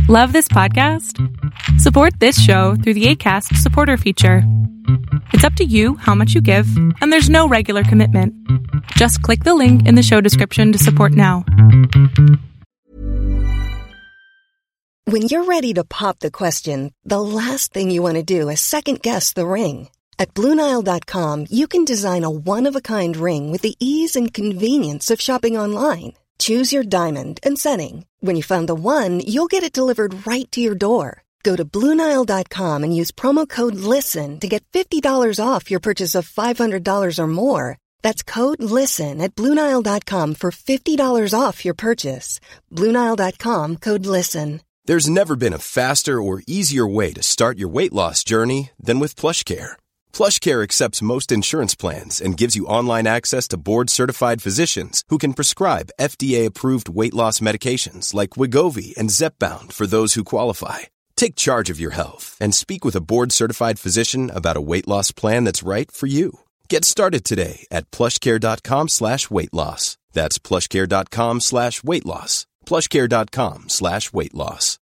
Love this podcast? Support this show through the Acast supporter feature. It's up to you how much you give, and there's no regular commitment. Just click the link in the show description to support now. When you're ready to pop the question, the last thing you want to do is second-guess the ring. At BlueNile.com, you can design a one-of-a-kind ring with the ease and convenience of shopping online. Choose your diamond and setting. When you find the one, you'll get it delivered right to your door. Go to BlueNile.com and use promo code LISTEN to get $50 off your purchase of $500 or more. That's code LISTEN at BlueNile.com for $50 off your purchase. BlueNile.com, code LISTEN. There's never been a faster or easier way to start your weight loss journey than with PlushCare. PlushCare accepts most insurance plans and gives you online access to board-certified physicians who can prescribe FDA-approved weight loss medications like Wegovy and Zepbound for those who qualify. Take charge of your health and speak with a board-certified physician about a weight loss plan that's right for you. Get started today at plushcare.com/weight loss. That's plushcare.com/weight loss. plushcare.com/weight loss.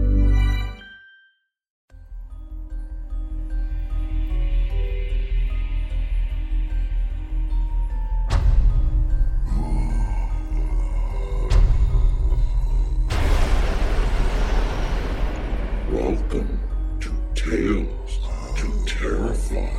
Welcome to Tales to Terrify.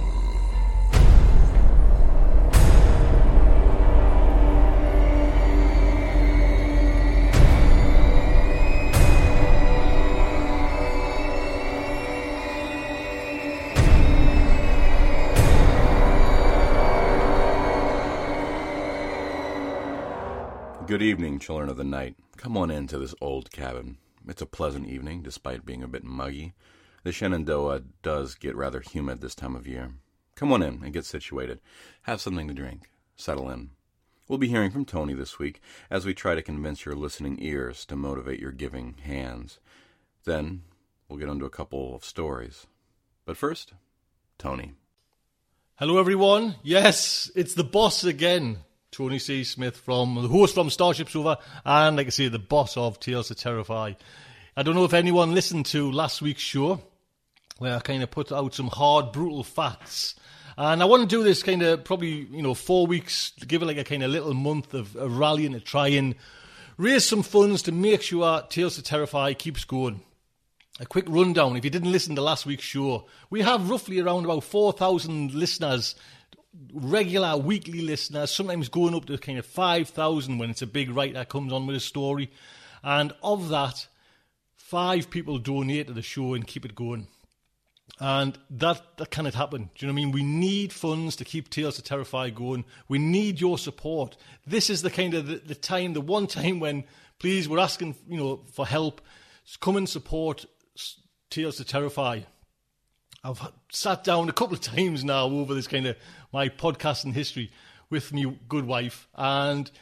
Good evening, children of the night. Come on into this old cabin. It's a pleasant evening, despite being a bit muggy. The Shenandoah does get rather humid this time of year. Come on in and get situated. Have something to drink. Settle in. We'll be hearing from Tony this week as we try to convince your listening ears to motivate your giving hands. Then we'll get into a couple of stories. But first, Tony. Hello, everyone. Yes, it's the boss again. Tony C. Smith, the host from Starship Sofa, and, like I say, the boss of Tales to Terrify. I don't know if anyone listened to last week's show, where I kind of put out some hard, brutal facts. And I want to do this kind of probably, 4 weeks, to give it like a kind of little month of rallying to try and raise some funds to make sure Tales to Terrify keeps going. A quick rundown, if you didn't listen to last week's show, we have roughly around about 4,000 listeners, regular weekly listeners, sometimes going up to kind of 5,000 when it's a big writer comes on with a story. And of that, 5 people donate to the show and keep it going. And that cannot happen. Do you know what I mean? We need funds to keep Tales to Terrify going. We need your support. This is the kind of the one time when, please, we're asking, for help. Come and support Tales to Terrify. I've sat down a couple of times now over this kind of my podcasting history with my good wife, and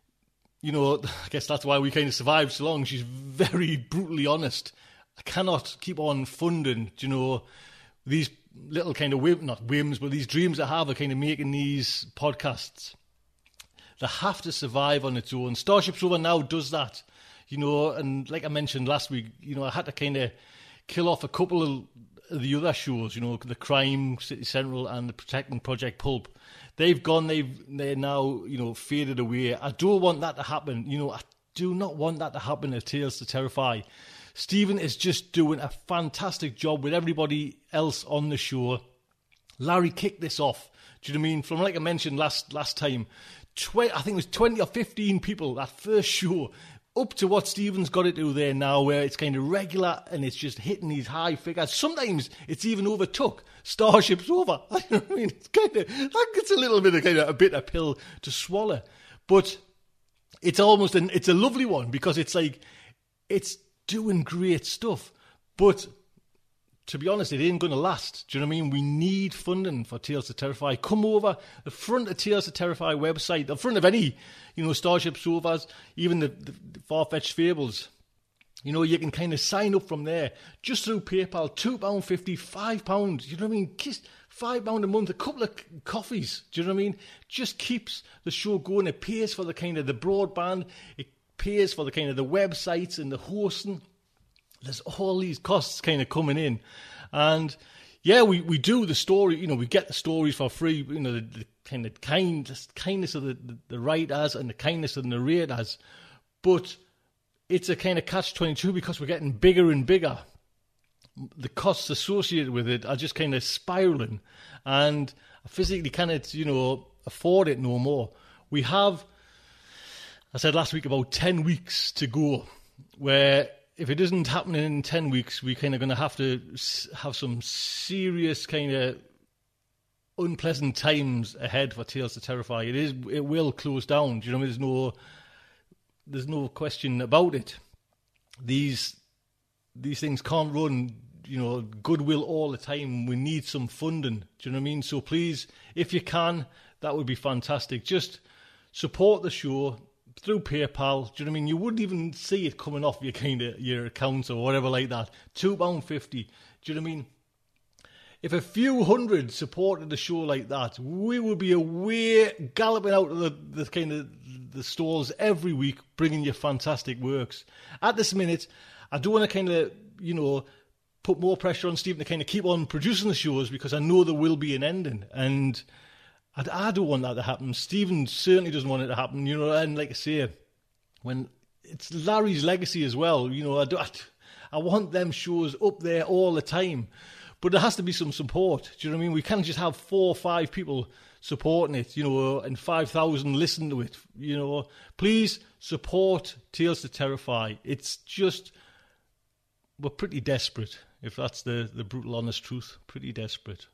I guess that's why we kind of survived so long. She's very brutally honest. I cannot keep on funding, these little kind of not whims, but these dreams I have of kind of making these podcasts. They have to survive on its own. Starship Sofa now does that, and like I mentioned last week, I had to kind of kill off a couple of the other shows, the Crime City Central and the Protecting Project Pulp. They've gone, they're now, faded away. I don't want that to happen. I do not want that to happen at Tales to Terrify. Stephen is just doing a fantastic job with everybody else on the show. Larry kicked this off. Do you know what I mean? From, like I mentioned last time, I think it was 20 or 15 people, that first show, up to what Stephen's got to do there now, where it's kind of regular and it's just hitting these high figures. Sometimes it's even overtook Starship Sofa. I mean, it's kind of, it's a little bit of kind of a bitter pill to swallow, but it's almost it's a lovely one because it's like it's doing great stuff, but to be honest, it ain't going to last. Do you know what I mean? We need funding for Tales to Terrify. Come over the front of Tales to Terrify website, the front of any, Starship Sofas, even the Far-Fetched Fables. You can kind of sign up from there just through PayPal. £2.50, £5. You know what I mean? £5 a month, a couple of coffees. Do you know what I mean? Just keeps the show going. It pays for the kind of the broadband. It pays for the kind of the websites and the hosting. there's all these costs kind of coming in. And yeah, we do the story, we get the stories for free, the kind of kindness of the writers and the kindness of the narrators. But it's a kind of catch-22 because we're getting bigger and bigger. The costs associated with it are just kind of spiraling, and I physically cannot, afford it no more. We have, I said last week, about 10 weeks to go, where if it isn't happening in 10 weeks, we're kind of going to have some serious kind of unpleasant times ahead for Tales to Terrify. It will close down. Do you know what I mean? There's no question about it. These things can't run, goodwill all the time. We need some funding. Do you know what I mean? So please, if you can, that would be fantastic. Just support the show through PayPal. Do you know what I mean? You wouldn't even see it coming off your accounts or whatever like that. £2.50. Do you know what I mean? If a few hundred supported the show like that, we would be away galloping out of the stores every week, bringing you fantastic works. At this minute, I don't want to put more pressure on Stephen to kind of keep on producing the shows, because I know there will be an ending, and I don't want that to happen. Stephen certainly doesn't want it to happen, and like I say, when it's Larry's legacy as well, I want them shows up there all the time. But there has to be some support. Do you know what I mean? We can't just have 4 or 5 people supporting it, and 5,000 listen to it. Please support Tales to Terrify. It's just, we're pretty desperate, if that's the brutal, honest truth. Pretty desperate.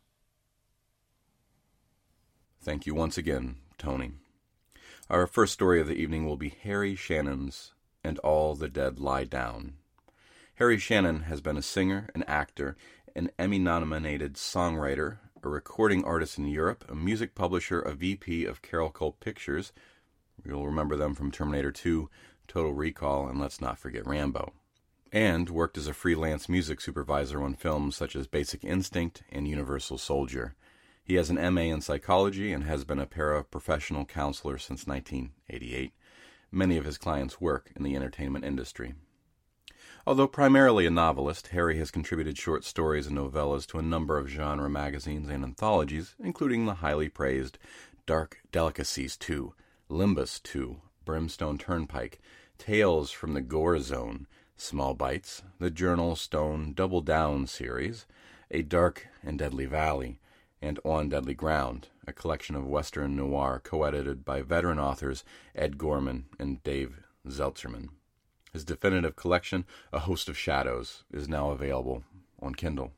Thank you once again, Tony. Our first story of the evening will be Harry Shannon's And All the Dead Lie Down. Harry Shannon has been a singer, an actor, an Emmy-nominated songwriter, a recording artist in Europe, a music publisher, a VP of Carol Cult Pictures. You'll remember them from Terminator 2, Total Recall, and let's not forget Rambo. And worked as a freelance music supervisor on films such as Basic Instinct and Universal Soldier. He has an MA in psychology and has been a paraprofessional counselor since 1988. Many of his clients work in the entertainment industry. Although primarily a novelist, Harry has contributed short stories and novellas to a number of genre magazines and anthologies, including the highly praised Dark Delicacies 2, Limbus 2, Brimstone Turnpike, Tales from the Gore Zone, Small Bites, the Journal Stone Double Down series, A Dark and Deadly Valley, and On Deadly Ground, a collection of Western noir co-edited by veteran authors Ed Gorman and Dave Zeltzerman. His definitive collection, A Host of Shadows, is now available on Kindle.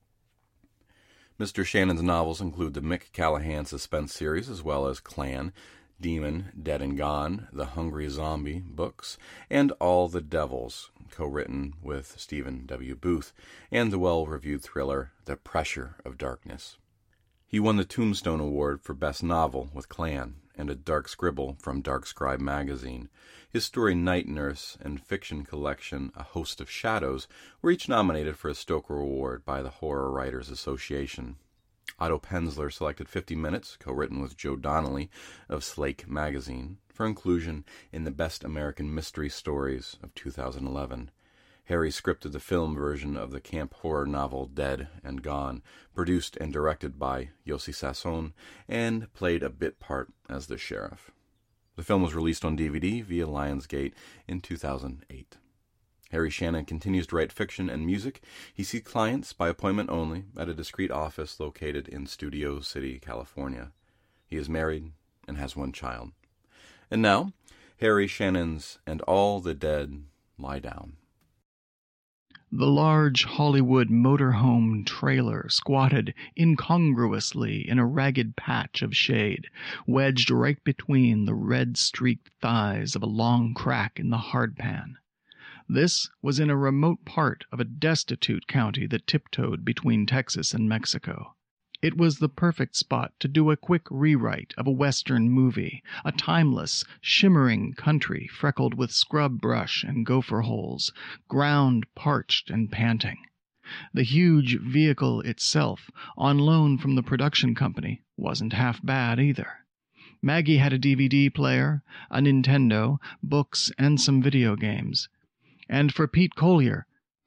Mr. Shannon's novels include the Mick Callahan suspense series, as well as Clan, Demon, Dead and Gone, The Hungry Zombie books, and All the Devils, co-written with Stephen W. Booth, and the well-reviewed thriller The Pressure of Darkness. He won the Tombstone Award for Best Novel with Clan, and a Dark Scribble from Dark Scribe magazine. His story Night Nurse and fiction collection A Host of Shadows were each nominated for a Stoker Award by the Horror Writers Association. Otto Penzler selected 50 Minutes, co-written with Joe Donnelly of Slake magazine, for inclusion in the Best American Mystery Stories of 2011. Harry scripted the film version of the camp horror novel Dead and Gone, produced and directed by Yossi Sasson, and played a bit part as the sheriff. The film was released on DVD via Lionsgate in 2008. Harry Shannon continues to write fiction and music. He sees clients by appointment only at a discreet office located in Studio City, California. He is married and has 1 child. And now, Harry Shannon's And All the Dead Lie Down. The large Hollywood motorhome trailer squatted incongruously in a ragged patch of shade, wedged right between the red-streaked thighs of a long crack in the hardpan. This was in a remote part of a destitute county that tiptoed between Texas and Mexico. It was the perfect spot to do a quick rewrite of a Western movie, a timeless, shimmering country freckled with scrub brush and gopher holes, ground parched and panting. The huge vehicle itself, on loan from the production company, wasn't half bad either. Maggie had a DVD player, a Nintendo, books, and some video games. And for Pete Collier,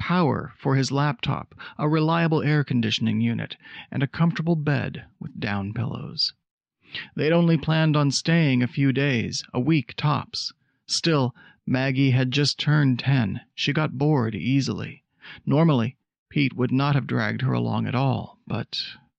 power for his laptop, a reliable air conditioning unit, and a comfortable bed with down pillows. They'd only planned on staying a few days, a week tops. Still, Maggie had just turned 10. She got bored easily. Normally, Pete would not have dragged her along at all, but...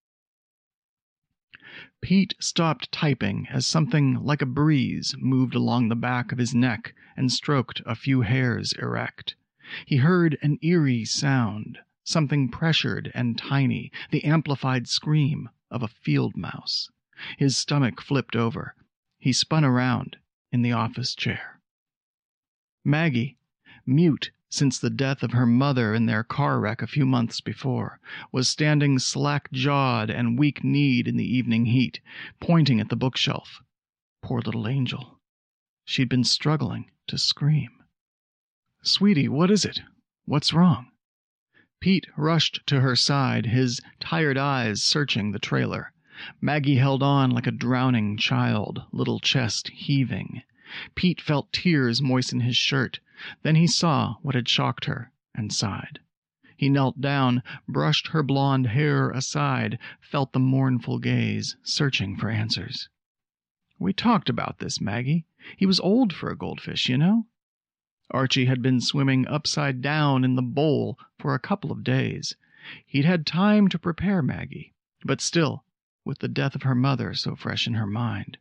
Pete stopped typing as something like a breeze moved along the back of his neck and stroked a few hairs erect. He heard an eerie sound, something pressured and tiny, the amplified scream of a field mouse. His stomach flipped over. He spun around in the office chair. Maggie, mute since the death of her mother in their car wreck a few months before, was standing slack-jawed and weak-kneed in the evening heat, pointing at the bookshelf. Poor little angel. She'd been struggling to scream. "Sweetie, what is it? What's wrong?" Pete rushed to her side, his tired eyes searching the trailer. Maggie held on like a drowning child, little chest heaving. Pete felt tears moisten his shirt. Then he saw what had shocked her, and sighed. He knelt down, brushed her blonde hair aside, felt the mournful gaze, searching for answers. "We talked about this, Maggie. He was old for a goldfish, you know." Archie had been swimming upside down in the bowl for a couple of days. He'd had time to prepare Maggie, but still, with the death of her mother so fresh in her mind.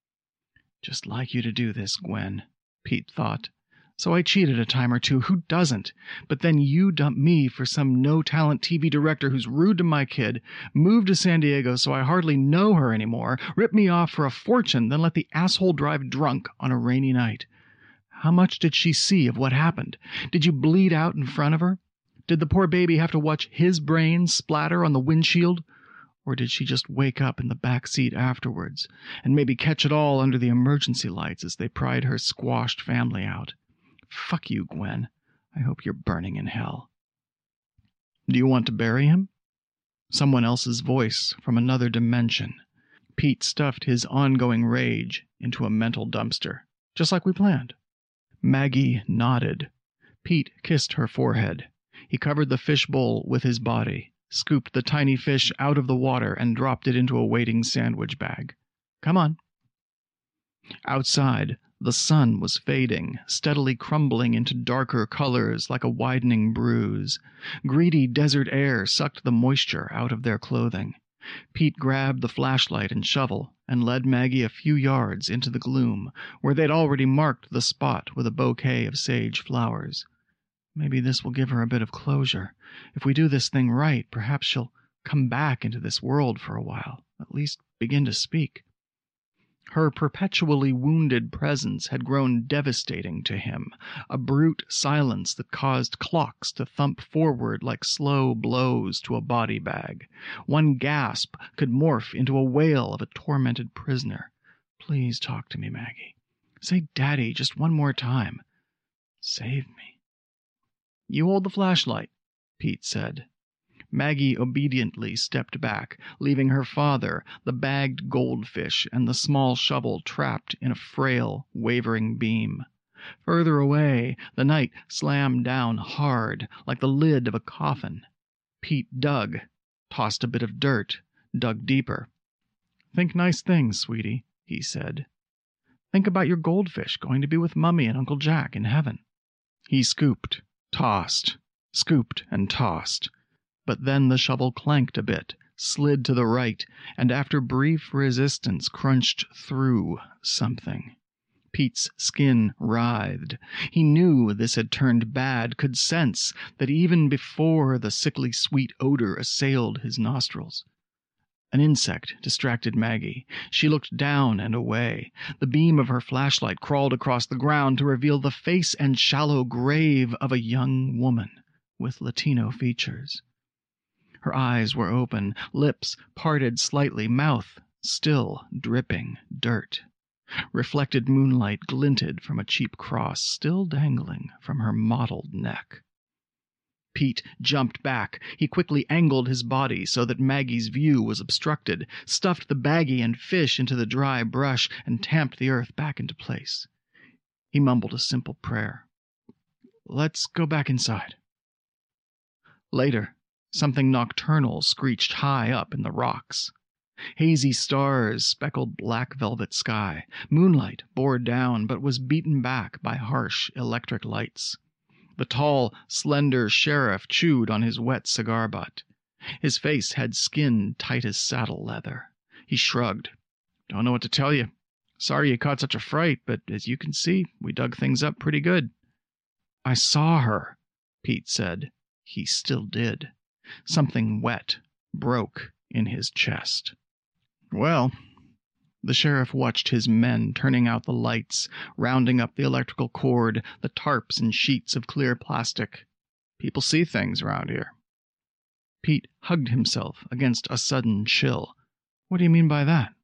"Just like you to do this, Gwen," Pete thought. "So I cheated a time or two. Who doesn't? But then you dump me for some no-talent TV director who's rude to my kid, moved to San Diego so I hardly know her anymore, rip me off for a fortune, then let the asshole drive drunk on a rainy night. How much did she see of what happened? Did you bleed out in front of her? Did the poor baby have to watch his brains splatter on the windshield? Or did she just wake up in the back seat afterwards, and maybe catch it all under the emergency lights as they pried her squashed family out? Fuck you, Gwen. I hope you're burning in hell." "Do you want to bury him?" Someone else's voice from another dimension. Pete stuffed his ongoing rage into a mental dumpster, just like we planned. Maggie nodded. Pete kissed her forehead. He covered the fishbowl with his body, scooped the tiny fish out of the water, and dropped it into a waiting sandwich bag. "Come on." Outside, the sun was fading, steadily crumbling into darker colors like a widening bruise. Greedy desert air sucked the moisture out of their clothing. Pete grabbed the flashlight and shovel and led Maggie a few yards into the gloom, where they'd already marked the spot with a bouquet of sage flowers. Maybe this will give her a bit of closure. If we do this thing right, perhaps she'll come back into this world for a while, at least begin to speak. Her perpetually wounded presence had grown devastating to him, a brute silence that caused clocks to thump forward like slow blows to a body bag. One gasp could morph into a wail of a tormented prisoner. "Please talk to me, Maggie. Say Daddy just one more time. Save me." "You hold the flashlight," Pete said. Maggie obediently stepped back, leaving her father, the bagged goldfish, and the small shovel trapped in a frail, wavering beam. Further away, the night slammed down hard, like the lid of a coffin. Pete dug, tossed a bit of dirt, dug deeper. "Think nice things, sweetie," he said. "Think about your goldfish going to be with Mummy and Uncle Jack in heaven." He scooped, tossed, scooped and tossed. But then the shovel clanked a bit, slid to the right, and after brief resistance crunched through something. Pete's skin writhed. He knew this had turned bad, could sense that even before the sickly sweet odor assailed his nostrils. An insect distracted Maggie. She looked down and away. The beam of her flashlight crawled across the ground to reveal the face and shallow grave of a young woman with Latino features. Her eyes were open, lips parted slightly, mouth still dripping dirt. Reflected moonlight glinted from a cheap cross still dangling from her mottled neck. Pete jumped back. He quickly angled his body so that Maggie's view was obstructed, stuffed the baggie and fish into the dry brush, and tamped the earth back into place. He mumbled a simple prayer. "Let's go back inside." Later, something nocturnal screeched high up in the rocks. Hazy stars speckled black velvet sky. Moonlight bore down, but was beaten back by harsh electric lights. The tall, slender sheriff chewed on his wet cigar butt. His face had skin tight as saddle leather. He shrugged. "Don't know what to tell you. Sorry you caught such a fright, but as you can see, we dug things up pretty good." "I saw her," Pete said. He still did. Something wet broke in his chest. "Well," the sheriff watched his men turning out the lights, rounding up the electrical cord, the tarps and sheets of clear plastic. "People see things around here." Pete hugged himself against a sudden chill. "What do you mean by that?"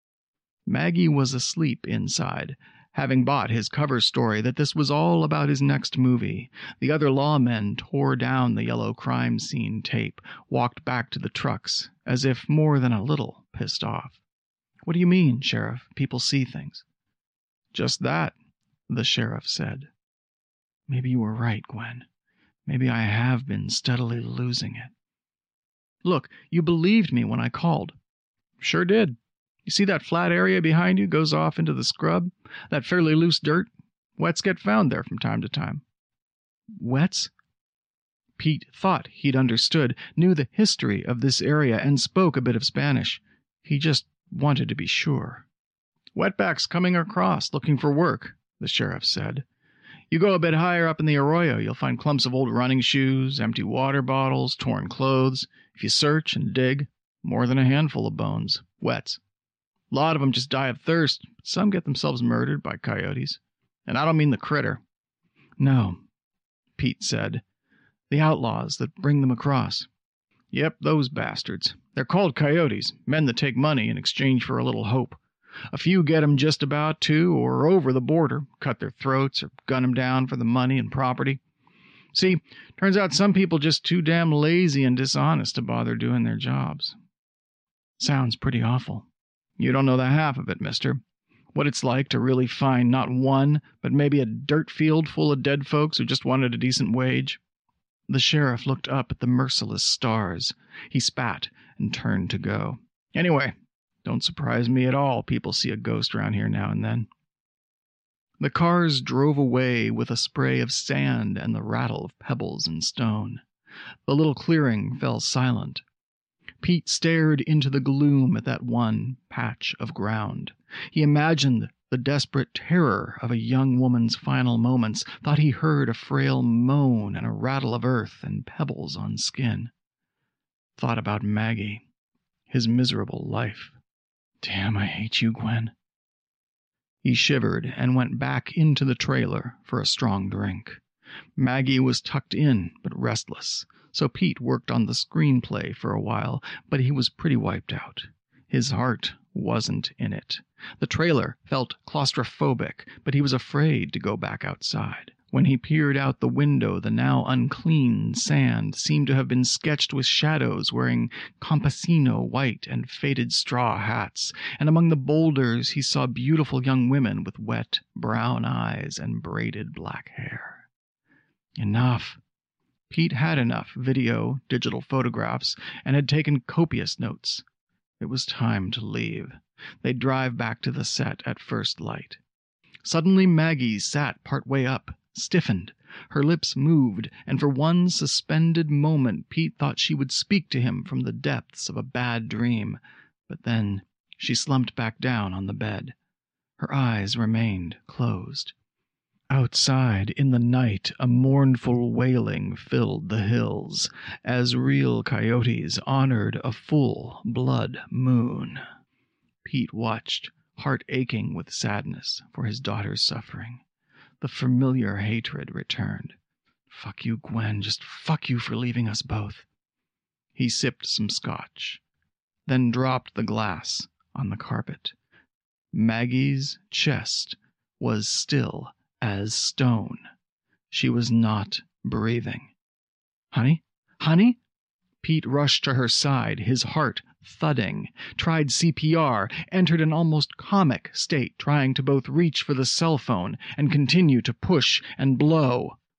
Maggie was asleep inside, having bought his cover story that this was all about his next movie. The other lawmen tore down the yellow crime scene tape, walked back to the trucks, as if more than a little pissed off. "What do you mean, Sheriff? People see things?" "Just that," the sheriff said. "Maybe you were right, Gwen. Maybe I have been steadily losing it. Look, you believed me when I called." "Sure did. You see that flat area behind you goes off into the scrub? That fairly loose dirt? Wets get found there from time to time." "Wets?" Pete thought he'd understood, knew the history of this area, and spoke a bit of Spanish. He just wanted to be sure. "Wetbacks coming across, looking for work," the sheriff said. "You go a bit higher up in the arroyo, you'll find clumps of old running shoes, empty water bottles, torn clothes. If you search and dig, more than a handful of bones. Wets. A lot of them just die of thirst, but some get themselves murdered by coyotes. And I don't mean the critter." "No," Pete said. "The outlaws that bring them across." "Yep, those bastards. They're called coyotes, men that take money in exchange for a little hope. A few get 'em just about to or over the border, cut their throats or gun 'em down for the money and property. See, turns out some people just too damn lazy and dishonest to bother doing their jobs." "Sounds pretty awful." "You don't know the half of it, mister. What it's like to really find not one, but maybe a dirt field full of dead folks who just wanted a decent wage." The sheriff looked up at the merciless stars. He spat and turned to go. "Anyway, don't surprise me at all. People see a ghost around here now and then." The cars drove away with a spray of sand and the rattle of pebbles and stone. The little clearing fell silent. Pete stared into the gloom at that one patch of ground. He imagined the desperate terror of a young woman's final moments, thought he heard a frail moan and a rattle of earth and pebbles on skin. Thought about Maggie, his miserable life. "Damn, I hate you, Gwen." He shivered and went back into the trailer for a strong drink. Maggie was tucked in, but restless, so Pete worked on the screenplay for a while, but he was pretty wiped out. His heart wasn't in it. The trailer felt claustrophobic, but he was afraid to go back outside. When he peered out the window, the now unclean sand seemed to have been sketched with shadows wearing campesino white and faded straw hats, and among the boulders he saw beautiful young women with wet brown eyes and braided black hair. Enough. Pete had enough video, digital photographs, and had taken copious notes. It was time to leave. They'd drive back to the set at first light. Suddenly Maggie sat part way up, stiffened. Her lips moved, and for one suspended moment Pete thought she would speak to him from the depths of a bad dream. But then she slumped back down on the bed. Her eyes remained closed. Outside, in the night, a mournful wailing filled the hills, as real coyotes honored a full blood moon. Pete watched, heart aching with sadness for his daughter's suffering. The familiar hatred returned. "Fuck you, Gwen. Just fuck you for leaving us both." He sipped some scotch, then dropped the glass on the carpet. Maggie's chest was still as stone. She was not breathing. "Honey? Honey?" Pete rushed to her side, his heart thudding, tried CPR, entered an almost comic state, trying to both reach for the cell phone and continue to push and blow.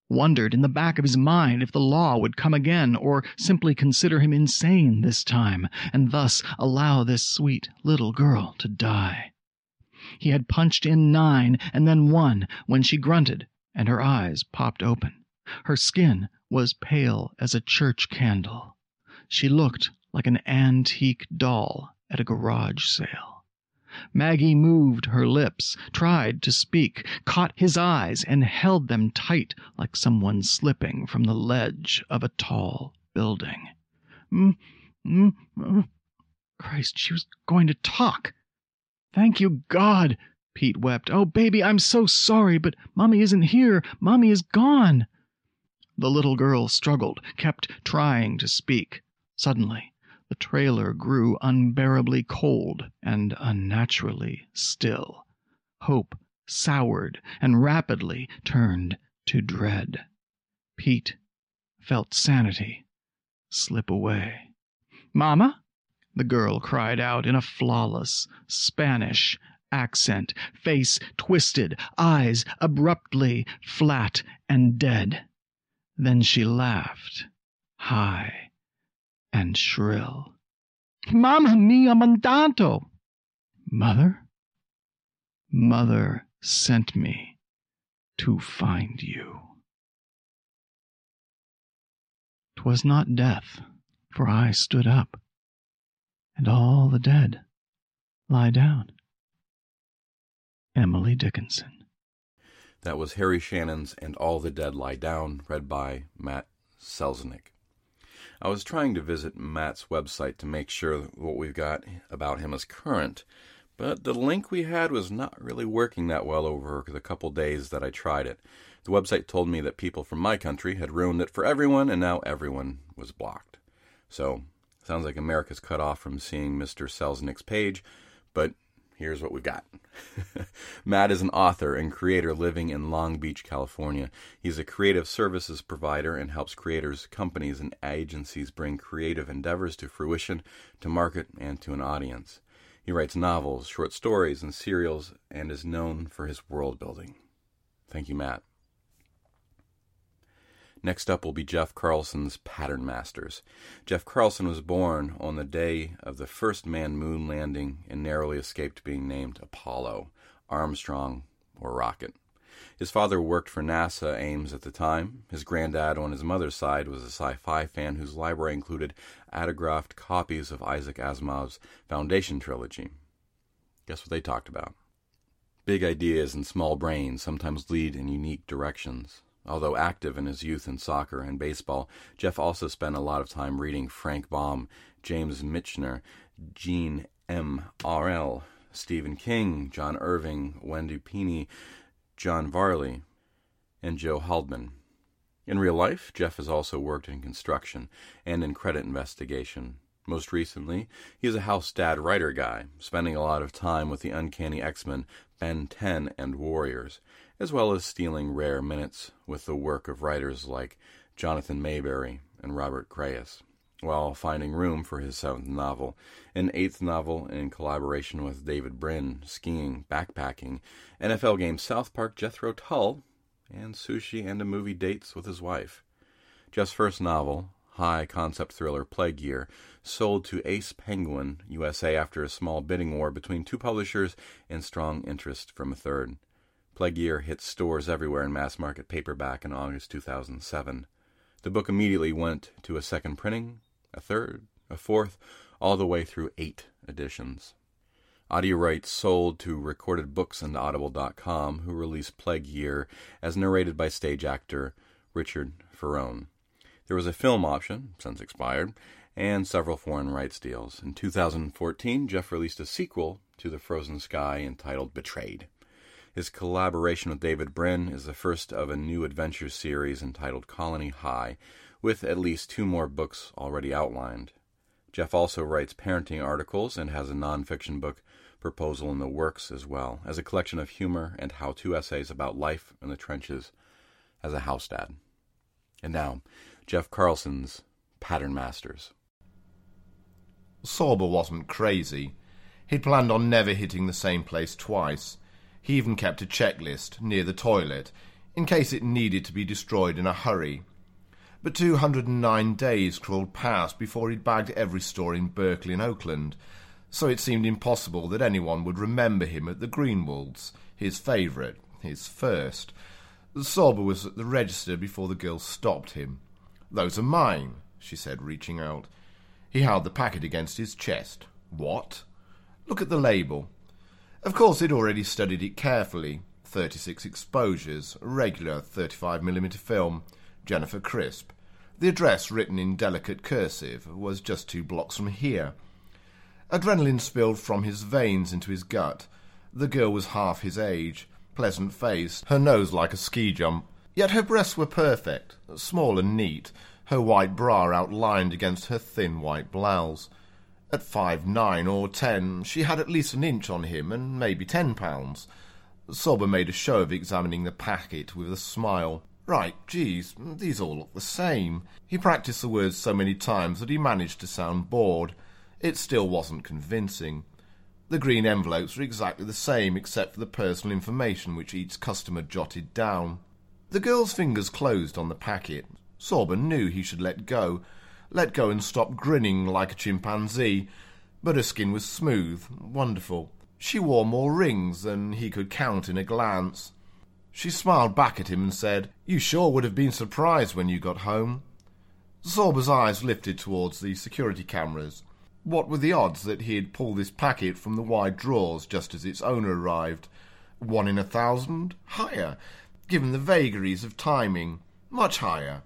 wondered in the back of his mind if the law would come again, or simply consider him insane this time, and thus allow this sweet little girl to die. He had punched in 9 and then 1 when she grunted, and her eyes popped open. Her skin was pale as a church candle. She looked like an antique doll at a garage sale. Maggie moved her lips, tried to speak, caught his eyes, and held them tight like someone slipping from the ledge of a tall building. Christ, she was going to talk. Thank you, God, Pete wept. Oh, baby, I'm so sorry, but Mommy isn't here. Mommy is gone. The little girl struggled, kept trying to speak. Suddenly, the trailer grew unbearably cold and unnaturally still. Hope soured and rapidly turned to dread. Pete felt sanity slip away. "Mama?" the girl cried out in a flawless Spanish accent, face twisted, eyes abruptly flat and dead. Then she laughed, high and shrill. "Mamma mia mandato!" Mother? Mother sent me to find you. 'Twas not death, for I stood up, and all the dead lie down. Emily Dickinson. That was Harry Shannon's And All the Dead Lie Down, read by Matt Selznick. I was trying to visit Matt's website to make sure that what we've got about him is current, but the link we had was not really working that well over the couple days that I tried it. The website told me that people from my country had ruined it for everyone, and now everyone was blocked. So, sounds like America's cut off from seeing Mr. Selznick's page, but here's what we've got. Matt is an author and creator living in Long Beach, California. He's a creative services provider and helps creators, companies, and agencies bring creative endeavors to fruition, to market, and to an audience. He writes novels, short stories, and serials, and is known for his world building. Thank you, Matt. Next up will be Jeff Carlson's Pattern Masters. Jeff Carlson was born on the day of the first manned moon landing and narrowly escaped being named Apollo, Armstrong, or Rocket. His father worked for NASA Ames at the time. His granddad on his mother's side was a sci-fi fan whose library included autographed copies of Isaac Asimov's Foundation trilogy. Guess what they talked about? Big ideas and small brains sometimes lead in unique directions. Although active in his youth in soccer and baseball, Jeff also spent a lot of time reading Frank Baum, James Michener, Gene M. R.L., Stephen King, John Irving, Wendy Pini, John Varley, and Joe Haldeman. In real life, Jeff has also worked in construction and in credit investigation. Most recently, he is a house dad writer guy, spending a lot of time with the Uncanny X-Men, Ben 10, and Warriors, as well as stealing rare minutes with the work of writers like Jonathan Mayberry and Robert Crais, while finding room for his 7th novel, an 8th novel in collaboration with David Brin, skiing, backpacking, NFL game South Park Jethro Tull, and sushi and a movie dates with his wife. Jeff's first novel, high-concept thriller Plague Year, sold to Ace Penguin USA after a small bidding war between 2 publishers and strong interest from a third. Plague Year hit stores everywhere in mass-market paperback in August 2007. The book immediately went to a second printing, a third, a fourth, all the way through 8 editions. Audio rights sold to Recorded Books and Audible.com, who released Plague Year as narrated by stage actor Richard Ferrone. There was a film option, since expired, and several foreign rights deals. In 2014, Jeff released a sequel to The Frozen Sky entitled Betrayed. His collaboration with David Brin is the first of a new adventure series entitled Colony High, with at least 2 more books already outlined. Jeff also writes parenting articles and has a nonfiction book proposal in the works as well, as a collection of humor and how-to essays about life in the trenches as a house dad. And now, Jeff Carlson's Pattern Masters. Sorbo wasn't crazy. He'd planned on never hitting the same place twice. He even kept a checklist near the toilet in case it needed to be destroyed in a hurry. But 209 days crawled past before he'd bagged every store in Berkeley and Oakland, so it seemed impossible that anyone would remember him at the Greenwalds, his favourite, his first. Sorba was at the register before the girl stopped him. "Those are mine," she said, reaching out. He held the packet against his chest. "What?" "Look at the label." Of course he'd already studied it carefully. 36 exposures, regular 35mm film, Jennifer Crisp. The address, written in delicate cursive, was just 2 blocks from here. Adrenaline spilled from his veins into his gut. The girl was half his age, pleasant-faced, her nose like a ski jump. Yet her breasts were perfect, small and neat, her white bra outlined against her thin white blouse. At 5'9" or 10, she had at least an inch on him and maybe 10 pounds. Sorba made a show of examining the packet with a smile. "Right, geez, these all look the same." He practiced the words so many times that he managed to sound bored. It still wasn't convincing. The green envelopes were exactly the same except for the personal information which each customer jotted down. The girl's fingers closed on the packet. Sorba knew he should let go and stop grinning like a chimpanzee, but her skin was smooth, wonderful. She wore more rings than he could count in a glance. She smiled back at him and said, "You sure would have been surprised when you got home." Sorba's eyes lifted towards the security cameras. What were the odds that he'd pull this packet from the wide drawers just as its owner arrived? 1 in 1,000? Higher, given the vagaries of timing. Much higher.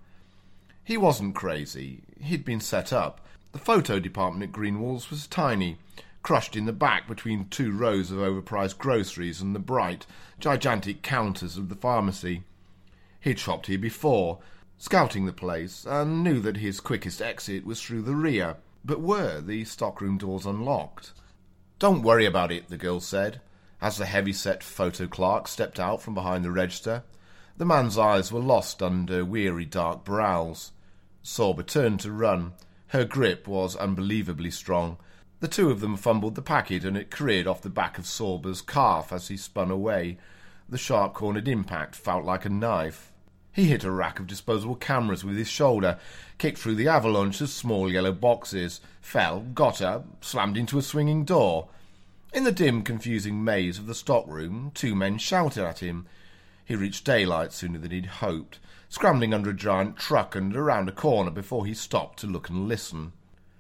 He wasn't crazy. He'd been set up. The photo department at Greenwalds was tiny, crushed in the back between 2 rows of overpriced groceries and the bright, gigantic counters of the pharmacy. He'd shopped here before, scouting the place, and knew that his quickest exit was through the rear. But were the stockroom doors unlocked? "Don't worry about it," the girl said, as the heavy-set photo clerk stepped out from behind the register. The man's eyes were lost under weary dark brows. Sorba turned to run. Her grip was unbelievably strong. The 2 of them fumbled the packet and it careered off the back of Sorba's calf as he spun away. The sharp-cornered impact felt like a knife. He hit a rack of disposable cameras with his shoulder, kicked through the avalanche of small yellow boxes, fell, got up, slammed into a swinging door. In the dim, confusing maze of the stockroom, 2 men shouted at him. He reached daylight sooner than he'd hoped, scrambling under a giant truck and around a corner before he stopped to look and listen.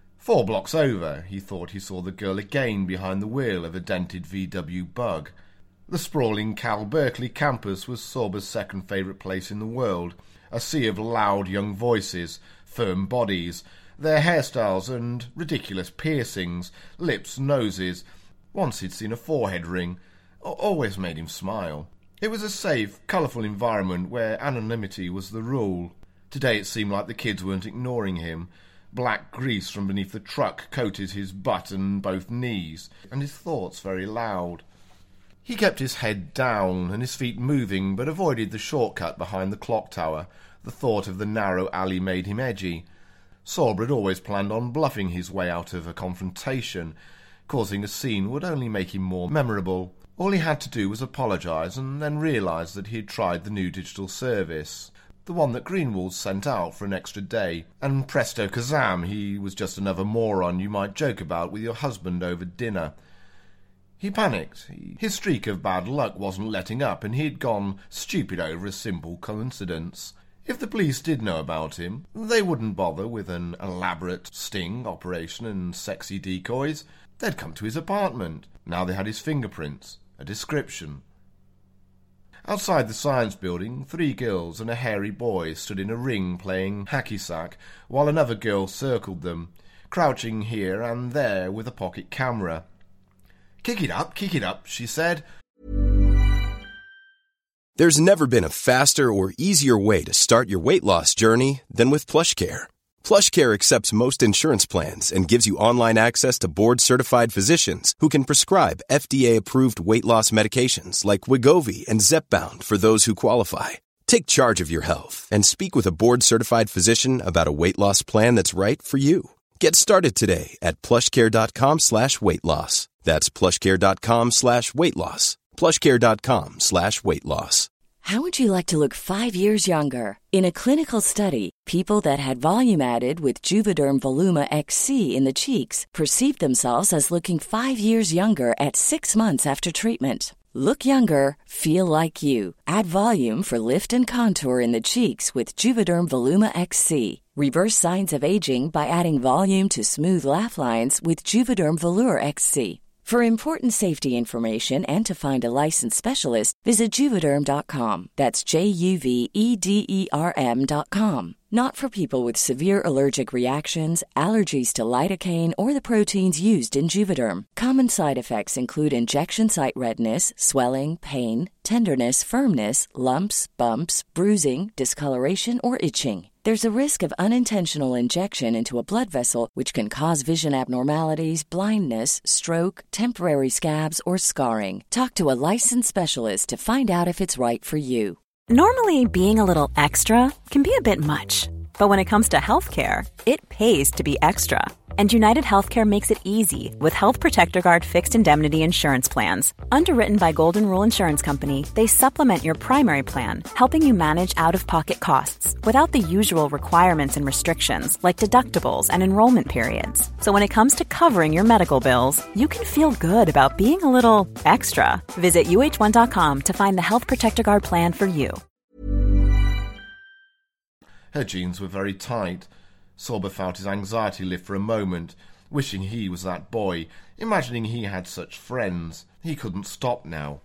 4 blocks over, he thought he saw the girl again behind the wheel of a dented VW Bug. The sprawling Cal Berkeley campus was Sorba's second favourite place in the world, a sea of loud young voices, firm bodies, their hairstyles and ridiculous piercings, lips, noses. Once he'd seen a forehead ring. Always made him smile. It was a safe, colourful environment where anonymity was the rule. Today it seemed like the kids weren't ignoring him. Black grease from beneath the truck coated his butt and both knees, and his thoughts very loud. He kept his head down and his feet moving, but avoided the shortcut behind the clock tower. The thought of the narrow alley made him edgy. Sorba had always planned on bluffing his way out of a confrontation. Causing a scene would only make him more memorable. All he had to do was apologise and then realise that he had tried the new digital service, the one that Greenwalds sent out for an extra day, and presto kazam, he was just another moron you might joke about with your husband over dinner. He panicked. His streak of bad luck wasn't letting up, and he'd gone stupid over a simple coincidence. If the police did know about him, they wouldn't bother with an elaborate sting operation and sexy decoys. They'd come to his apartment. Now they had his fingerprints, a description. Outside the science building, 3 girls and a hairy boy stood in a ring playing hacky-sack, while another girl circled them, crouching here and there with a pocket camera. Kick it up, she said. There's never been a faster or easier way to start your weight loss journey than with PlushCare. PlushCare accepts most insurance plans and gives you online access to board-certified physicians who can prescribe FDA-approved weight loss medications like Wegovy and Zepbound for those who qualify. Take charge of your health and speak with a board-certified physician about a weight loss plan that's right for you. Get started today at plushcare.com/weight loss. That's plushcare.com/weight loss. plushcare.com/weight loss. How would you like to look 5 years younger? In a clinical study, people that had volume added with Juvederm Voluma XC in the cheeks perceived themselves as looking 5 years younger at 6 months after treatment. Look younger, feel like you. Add volume for lift and contour in the cheeks with Juvederm Voluma XC. Reverse signs of aging by adding volume to smooth laugh lines with Juvederm Volure XC. For important safety information and to find a licensed specialist, visit Juvederm.com. That's JUVEDERM.com. Not for people with severe allergic reactions, allergies to lidocaine, or the proteins used in Juvederm. Common side effects include injection site redness, swelling, pain, tenderness, firmness, lumps, bumps, bruising, discoloration, or itching. There's a risk of unintentional injection into a blood vessel, which can cause vision abnormalities, blindness, stroke, temporary scabs, or scarring. Talk to a licensed specialist to find out if it's right for you. Normally, being a little extra can be a bit much, but when it comes to healthcare, it pays to be extra. And United Healthcare makes it easy with Health Protector Guard fixed indemnity insurance plans. Underwritten by Golden Rule Insurance Company, they supplement your primary plan, helping you manage out-of-pocket costs without the usual requirements and restrictions like deductibles and enrollment periods. So when it comes to covering your medical bills, you can feel good about being a little extra. Visit UH1.com to find the Health Protector Guard plan for you. Her jeans were very tight. Sorba felt his anxiety lift for a moment, wishing he was that boy, imagining he had such friends. He couldn't stop now.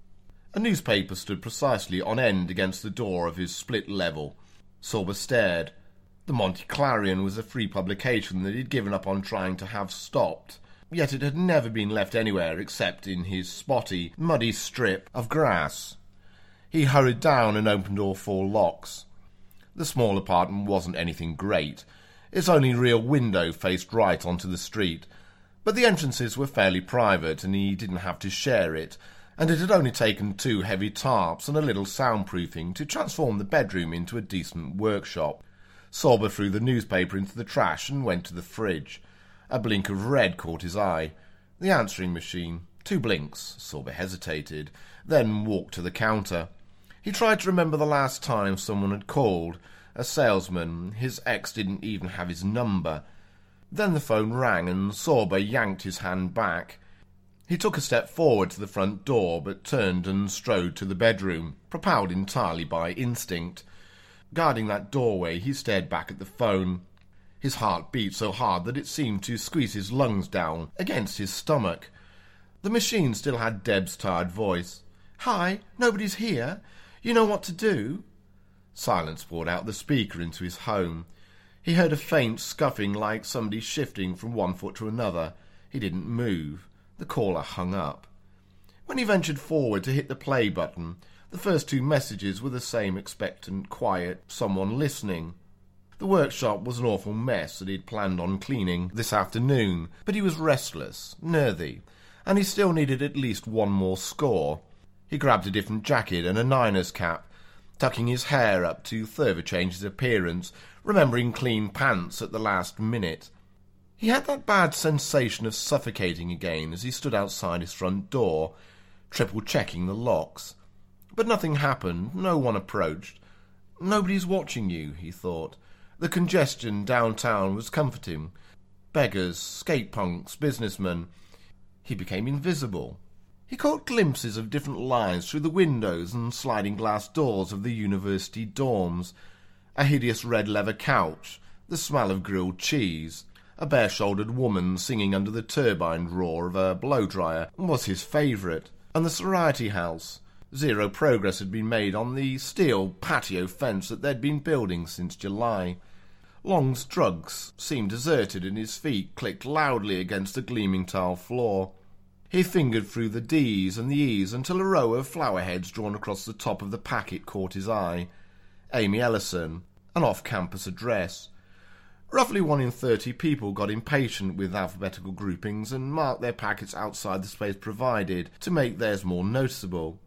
A newspaper stood precisely on end against the door of his split level. Sorba stared. The Monte Clarion was a free publication that he'd given up on trying to have stopped, yet it had never been left anywhere except in his spotty, muddy strip of grass. He hurried down and opened all 4 locks. The small apartment wasn't anything great. Its only real window faced right onto the street, but the entrances were fairly private and he didn't have to share it, and it had only taken 2 heavy tarps and a little soundproofing to transform the bedroom into a decent workshop. Sorba threw the newspaper into the trash and went to the fridge. A blink of red caught his eye. The answering machine. 2 blinks. Sorba hesitated, then walked to the counter. He tried to remember the last time someone had called. A salesman. His ex didn't even have his number. Then the phone rang and Sorba yanked his hand back. He took a step forward to the front door, but turned and strode to the bedroom, propelled entirely by instinct. Guarding that doorway, he stared back at the phone. His heart beat so hard that it seemed to squeeze his lungs down against his stomach. The machine still had Deb's tired voice. "Hi, nobody's here. You know what to do?" Silence poured out the speaker into his home. He heard a faint scuffing like somebody shifting from one foot to another. He didn't move. The caller hung up. When he ventured forward to hit the play button, the first 2 messages were the same expectant, quiet, someone listening. The workshop was an awful mess that he'd planned on cleaning this afternoon, but he was restless, nervy, and he still needed at least 1 more score. He grabbed a different jacket and a Niners cap, tucking his hair up to further change his appearance, remembering clean pants at the last minute. He had that bad sensation of suffocating again as he stood outside his front door, triple-checking the locks. But nothing happened, no one approached. Nobody's watching you, he thought. The congestion downtown was comforting. Beggars, skate punks, businessmen. He became invisible. He caught glimpses of different lives through the windows and sliding glass doors of the university dorms. A hideous red leather couch, the smell of grilled cheese, a bare-shouldered woman singing under the turbined roar of a blow-dryer was his favourite, and the Sorority House. Zero progress had been made on the steel patio fence that they'd been building since July. Long's drugs seemed deserted and his feet clicked loudly against the gleaming tile floor. He fingered through the D's and the E's until a row of flower heads drawn across the top of the packet caught his eye. Amy Ellison, an off-campus address. Roughly 1 in 30 people got impatient with alphabetical groupings and marked their packets outside the space provided to make theirs more noticeable.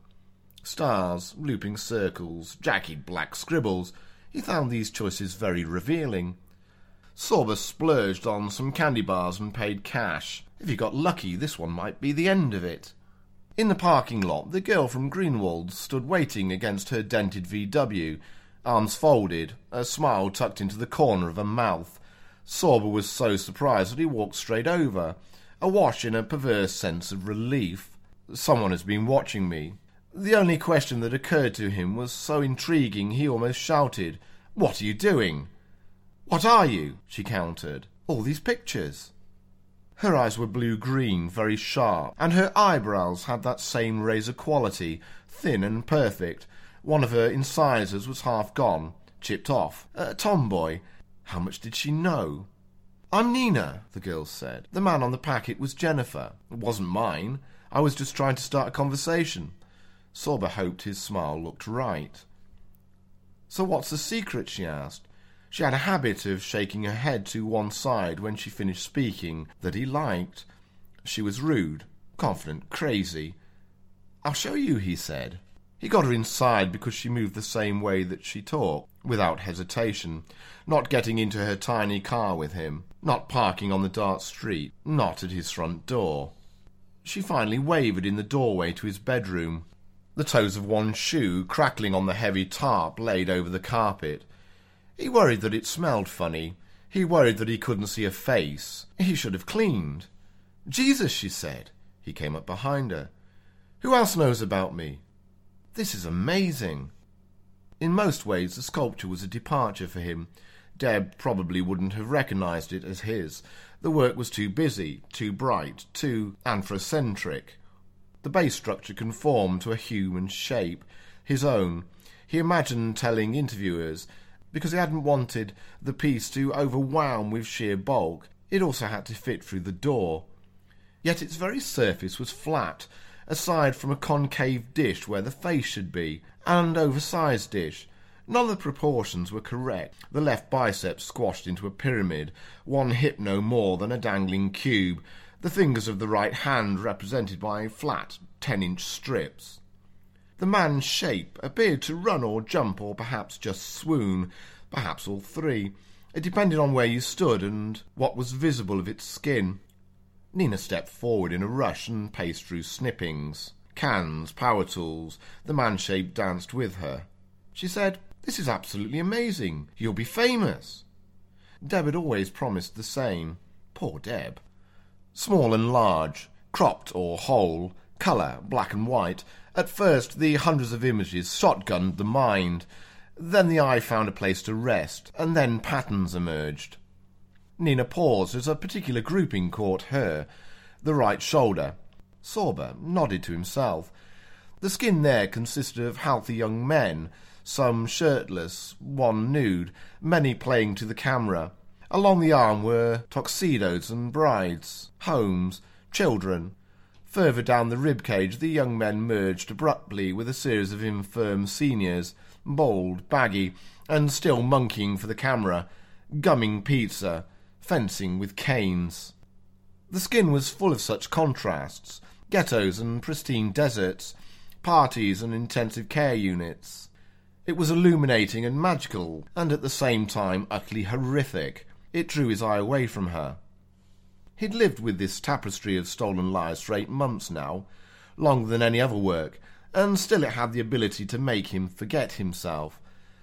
Stars, looping circles, jagged black scribbles. He found these choices very revealing. Sorba splurged on some candy bars and paid cash. If he got lucky, this one might be the end of it. In the parking lot, the girl from Greenwald stood waiting against her dented VW, arms folded, a smile tucked into the corner of her mouth. Sorber was so surprised that he walked straight over, awash in a perverse sense of relief. Someone has been watching me. The only question that occurred to him was so intriguing he almost shouted, "What are you doing?" "What are you?" she countered. "All these pictures." Her eyes were blue-green, very sharp, and her eyebrows had that same razor quality, thin and perfect. One of her incisors was half gone, chipped off. A tomboy. How much did she know? "I'm Nina," the girl said. "The man on the packet was Jennifer. It wasn't mine. I was just trying to start a conversation." Sorber hoped his smile looked right. "So what's the secret?" she asked. She had a habit of shaking her head to one side when she finished speaking that he liked. She was rude, confident, crazy. "I'll show you," he said. He got her inside because she moved the same way that she talked, without hesitation, not getting into her tiny car with him, not parking on the dark street, not at his front door. She finally wavered in the doorway to his bedroom, the toes of one shoe crackling on the heavy tarp laid over the carpet. He worried that it smelled funny. He worried that he couldn't see a face. He should have cleaned. "Jesus," she said. He came up behind her. "Who else knows about me?" "This is amazing." In most ways, the sculpture was a departure for him. Deb probably wouldn't have recognized it as his. The work was too busy, too bright, too anthrocentric. The base structure conformed to a human shape, his own. He imagined telling interviewers, because he hadn't wanted the piece to overwhelm with sheer bulk, it also had to fit through the door. Yet its very surface was flat, aside from a concave dish where the face should be, and an oversized dish. None of the proportions were correct. The left bicep squashed into a pyramid, one hip no more than a dangling cube, the fingers of the right hand represented by flat 10-inch strips. The man's shape appeared to run or jump or perhaps just swoon, perhaps all three. It depended on where you stood and what was visible of its skin. Nina stepped forward in a rush and paced through snippings, cans, power tools. The man-shape danced with her. She said, "This is absolutely amazing. You'll be famous." Deb had always promised the same. Poor Deb. Small and large, cropped or whole, colour, black and white. At first the hundreds of images shotgunned the mind. Then the eye found a place to rest, and then patterns emerged. Nina paused as a particular grouping caught her. The right shoulder. Sorber nodded to himself. The skin there consisted of healthy young men, some shirtless, one nude, many playing to the camera. Along the arm were tuxedos and brides, homes, children. Further down the ribcage the young men merged abruptly with a series of infirm seniors, bald, baggy, and still monkeying for the camera, gumming pizza, fencing with canes. The skin was full of such contrasts, ghettos and pristine deserts, parties and intensive care units. It was illuminating and magical, and at the same time utterly horrific. It drew his eye away from her. He'd lived with this tapestry of stolen lives for 8 months now, longer than any other work, and still it had the ability to make him forget himself.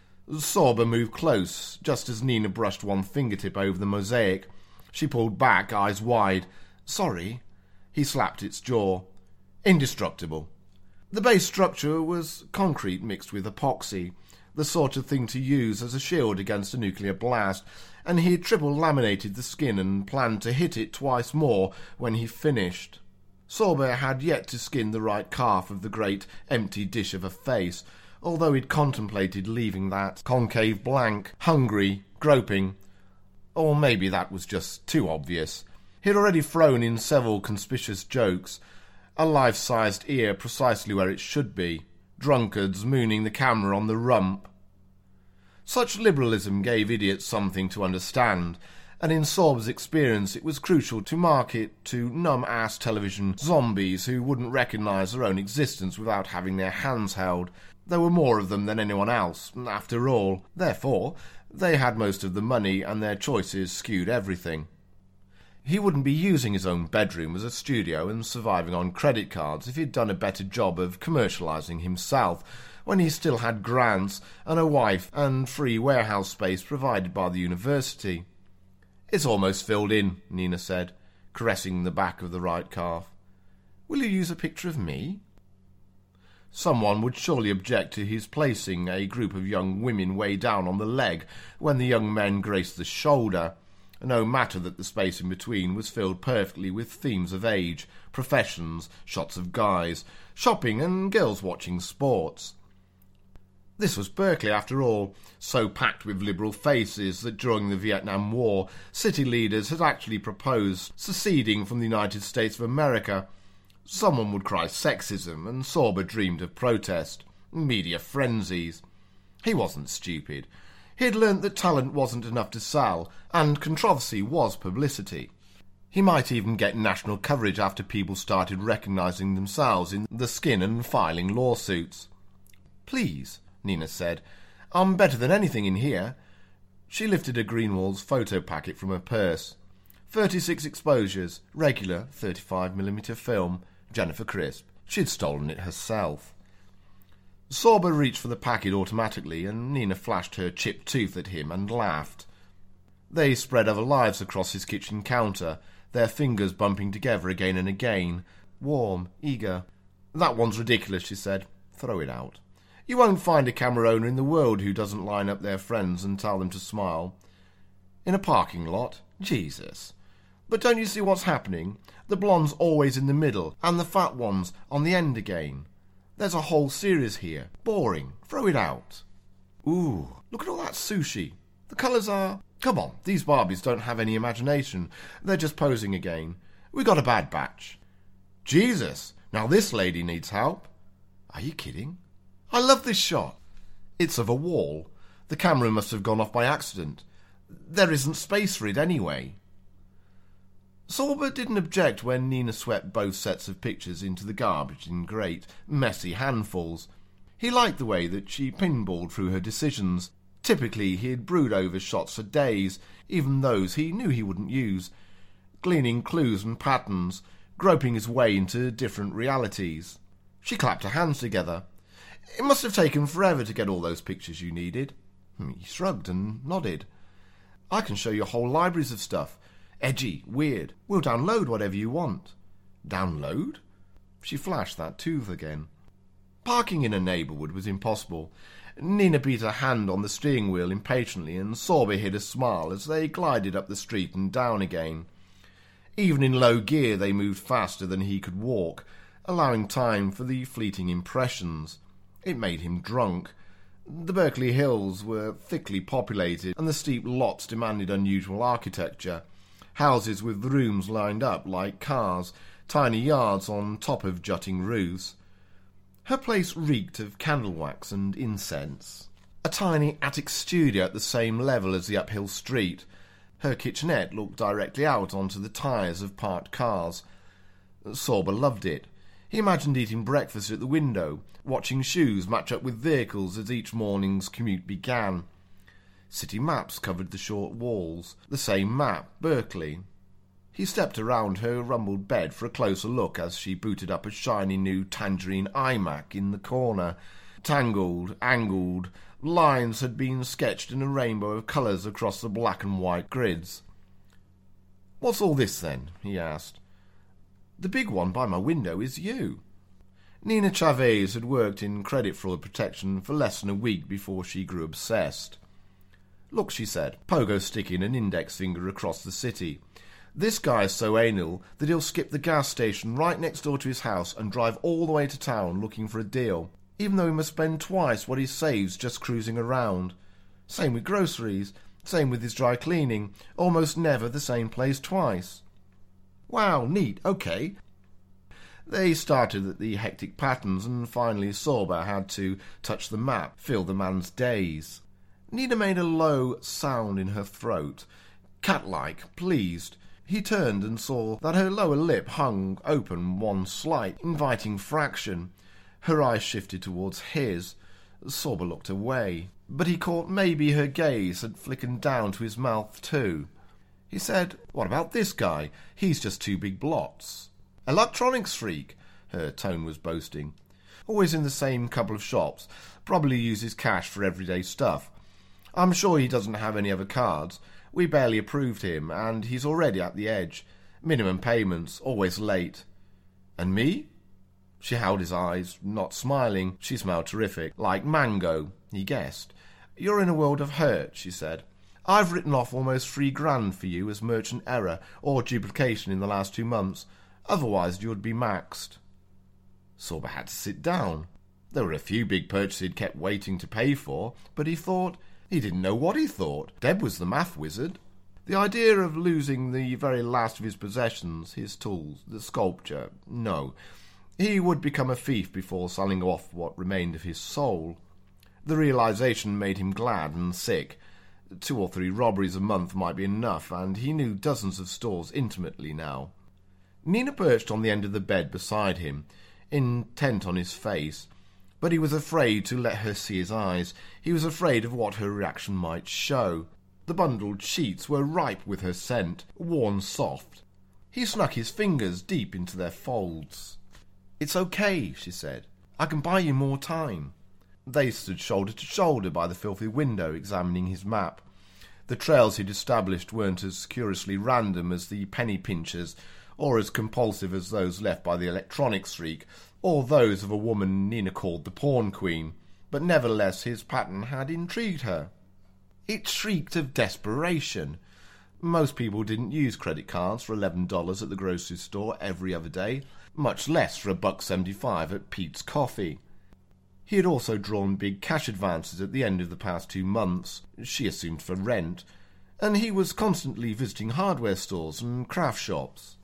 Sorber moved close, just as Nina brushed one fingertip over the mosaic. She pulled back, eyes wide. "Sorry." He slapped its jaw. "Indestructible." The base structure was concrete mixed with epoxy, the sort of thing to use as a shield against a nuclear blast, and he had triple-laminated the skin and planned to hit it twice more when he finished. Sorber had yet to skin the right calf of the great empty dish of a face, although he'd contemplated leaving that concave blank, hungry, groping. Or maybe that was just too obvious. He'd already thrown in several conspicuous jokes, a life-sized ear precisely where it should be, drunkards mooning the camera on the rump. Such liberalism gave idiots something to understand, and in Sorber's experience it was crucial to market to numb-ass television zombies who wouldn't recognise their own existence without having their hands held. There were more of them than anyone else, after all. Therefore, they had most of the money, and their choices skewed everything. He wouldn't be using his own bedroom as a studio and surviving on credit cards if he'd done a better job of commercialising himself, when he still had grants and a wife and free warehouse space provided by the university. "It's almost filled in," Nina said, caressing the back of the right calf. "Will you use a picture of me?" Someone would surely object to his placing a group of young women way down on the leg when the young men graced the shoulder, no matter that the space in between was filled perfectly with themes of age, professions, shots of guys, shopping and girls watching sports. This was Berkeley, after all, so packed with liberal faces that during the Vietnam War, city leaders had actually proposed seceding from the United States of America. Someone would cry sexism, and Sorba dreamed of protest, media frenzies. He wasn't stupid. He'd learnt that talent wasn't enough to sell, and controversy was publicity. He might even get national coverage after people started recognising themselves in the skin and filing lawsuits. "Please," Nina said. "I'm better than anything in here." She lifted a Greenwald's photo packet from her purse. 36 exposures, regular 35mm film, Jennifer Crisp. She'd stolen it herself. Sorba reached for the packet automatically, and Nina flashed her chipped tooth at him and laughed. They spread other lives across his kitchen counter, their fingers bumping together again and again, warm, eager. "That one's ridiculous," she said. "Throw it out. You won't find a camera owner in the world who doesn't line up their friends and tell them to smile. In a parking lot? Jesus. But don't you see what's happening? The blonde's always in the middle, and the fat one's on the end again. There's a whole series here. Boring. Throw it out." "Ooh, look at all that sushi. The colours are... Come on, these Barbies don't have any imagination. They're just posing again. We got a bad batch." "Jesus, now this lady needs help." "Are you kidding? I love this shot. It's of a wall. The camera must have gone off by accident. There isn't space for it anyway." Sorba didn't object when Nina swept both sets of pictures into the garbage in great, messy handfuls. He liked the way that she pinballed through her decisions. Typically, he'd brood over shots for days, even those he knew he wouldn't use, gleaning clues and patterns, groping his way into different realities. She clapped her hands together. "It must have taken forever to get all those pictures you needed." He shrugged and nodded. "I can show you whole libraries of stuff. Edgy, weird. We'll download whatever you want." "Download?" She flashed that tooth again. Parking in a neighbourhood was impossible. Nina beat her hand on the steering wheel impatiently, and Sorba hid a smile as they glided up the street and down again. Even in low gear they moved faster than he could walk, allowing time for the fleeting impressions. It made him drunk. The Berkeley Hills were thickly populated, and the steep lots demanded unusual architecture. Houses with rooms lined up like cars, tiny yards on top of jutting roofs. Her place reeked of candle wax and incense. A tiny attic studio at the same level as the uphill street. Her kitchenette looked directly out onto the tyres of parked cars. Sorba loved it. He imagined eating breakfast at the window, watching shoes match up with vehicles as each morning's commute began. City maps covered the short walls. The same map, Berkeley. He stepped around her rumbled bed for a closer look as she booted up a shiny new tangerine iMac in the corner. Tangled, angled, lines had been sketched in a rainbow of colours across the black and white grids. "What's all this, then?" he asked. "The big one by my window is you." Nina Chavez had worked in credit fraud protection for less than a week before she grew obsessed. "Look," she said, pogo sticking an index finger across the city. "This guy's so anal that he'll skip the gas station right next door to his house and drive all the way to town looking for a deal, even though he must spend twice what he saves just cruising around. Same with groceries, same with his dry cleaning, almost never the same place twice." "Wow, neat, okay." They started at the hectic patterns, and finally Sorba had to touch the map, fill the man's days. Nina made a low sound in her throat, cat-like, pleased. He turned and saw that her lower lip hung open one slight, inviting fraction. Her eyes shifted towards his. Sorba looked away, but he caught maybe her gaze had flickered down to his mouth too. He said, "What about this guy? He's just two big blots." "Electronics freak," her tone was boasting. "Always in the same couple of shops. Probably uses cash for everyday stuff. I'm sure he doesn't have any other cards. We barely approved him, and he's already at the edge. Minimum payments, always late." "And me?" She held his eyes, not smiling. She smelled terrific, like mango, he guessed. "You're in a world of hurt," she said. "I've written off almost $3,000 for you as merchant error or duplication in the last 2 months. Otherwise you would be maxed." Sorba had to sit down. There were a few big purchases he'd kept waiting to pay for, but he thought he didn't know what he thought. Deb was the math wizard. The idea of losing the very last of his possessions, his tools, the sculpture, no. He would become a thief before selling off what remained of his soul. The realization made him glad and sick. 2 or 3 robberies a month might be enough, and he knew dozens of stores intimately now. Nina perched on the end of the bed beside him, intent on his face, but he was afraid to let her see his eyes. He was afraid of what her reaction might show. The bundled sheets were ripe with her scent, worn soft. He snuck his fingers deep into their folds. "It's okay," she said. "I can buy you more time." They stood shoulder to shoulder by the filthy window, examining his map. The trails he'd established weren't as curiously random as the penny pinchers, or as compulsive as those left by the electronics freak, or those of a woman Nina called the Pawn Queen, but nevertheless his pattern had intrigued her. It shrieked of desperation. Most people didn't use credit cards for $11 at the grocery store every other day, much less for $1.75 at Pete's Coffee. He had also drawn big cash advances at the end of the past 2 months, she assumed for rent, and he was constantly visiting hardware stores and craft shops.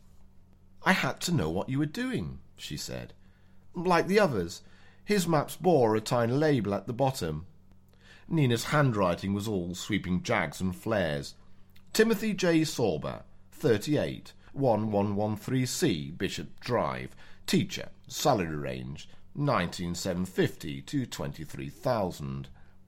"I had to know what you were doing," she said. Like the others, his maps bore a tiny label at the bottom. Nina's handwriting was all sweeping jags and flares. "Timothy J. Sorba, 38, 1113C, Bishop Drive. Teacher, salary range, 19,750 to 23,000.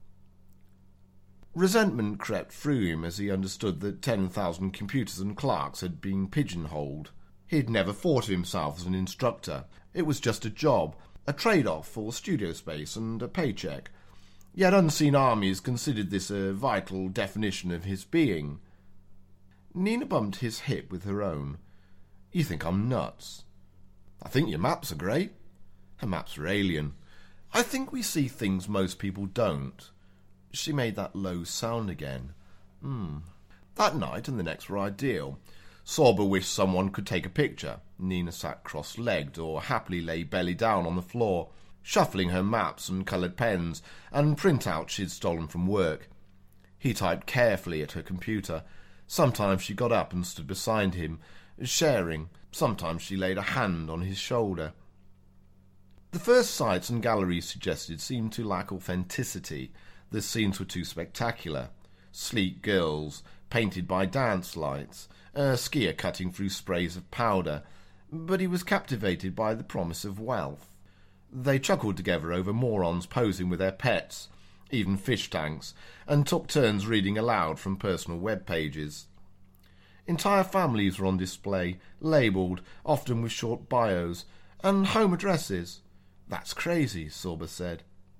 Resentment crept through him as he understood that 10,000 computers and clerks had been pigeonholed. He'd never thought of himself as an instructor. It was just a job, a trade-off for studio space and a paycheck. Yet unseen armies considered this a vital definition of his being. Nina bumped his hip with her own. "You think I'm nuts?" "I think your maps are great." Her maps were alien. "I think we see things most people don't." She made that low sound again. That night and the next were ideal. Sorba wished someone could take a picture. Nina sat cross-legged or happily lay belly down on the floor, shuffling her maps and coloured pens and printouts she'd stolen from work. He typed carefully at her computer. Sometimes she got up and stood beside him, sharing. Sometimes she laid a hand on his shoulder. The first sites and galleries suggested seemed to lack authenticity. The scenes were too spectacular. Sleek girls, painted by dance lights, a skier cutting through sprays of powder. But he was captivated by the promise of wealth. They chuckled together over morons posing with their pets, even fish tanks, and took turns reading aloud from personal web pages. Entire families were on display, labelled, often with short bios, and home addresses. "That's crazy," Sorba said.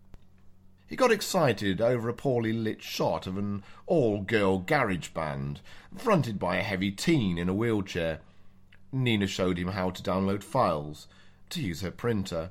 He got excited over a poorly lit shot of an all-girl garage band, fronted by a heavy teen in a wheelchair. Nina showed him how to download files, to use her printer.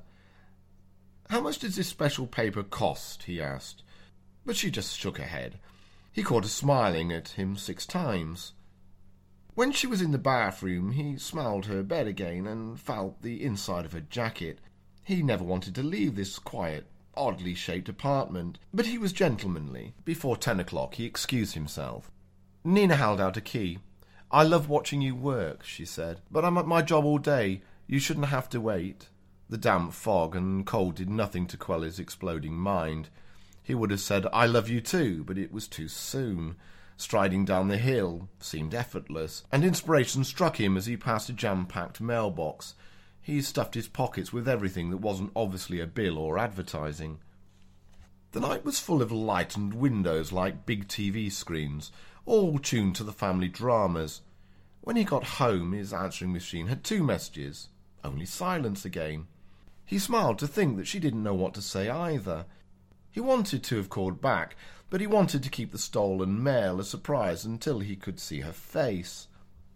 "How much does this special paper cost?" he asked, but she just shook her head. He caught her smiling at him 6 times. When she was in the bathroom, he smelled her bed again and felt the inside of her jacket. He never wanted to leave this quiet, oddly shaped apartment, but he was gentlemanly. Before 10 o'clock he excused himself. Nina held out a key. "I love watching you work," she said, "but I'm at my job all day. You shouldn't have to wait." The damp fog and cold did nothing to quell his exploding mind. He would have said, "I love you too," but it was too soon. Striding down the hill seemed effortless, and inspiration struck him as he passed a jam-packed mailbox. He stuffed his pockets with everything that wasn't obviously a bill or advertising. The night was full of lightened windows like big TV screens, all tuned to the family dramas. When he got home, his answering machine had 2 messages. Only silence again. He smiled to think that she didn't know what to say either. He wanted to have called back, but he wanted to keep the stolen mail a surprise until he could see her face.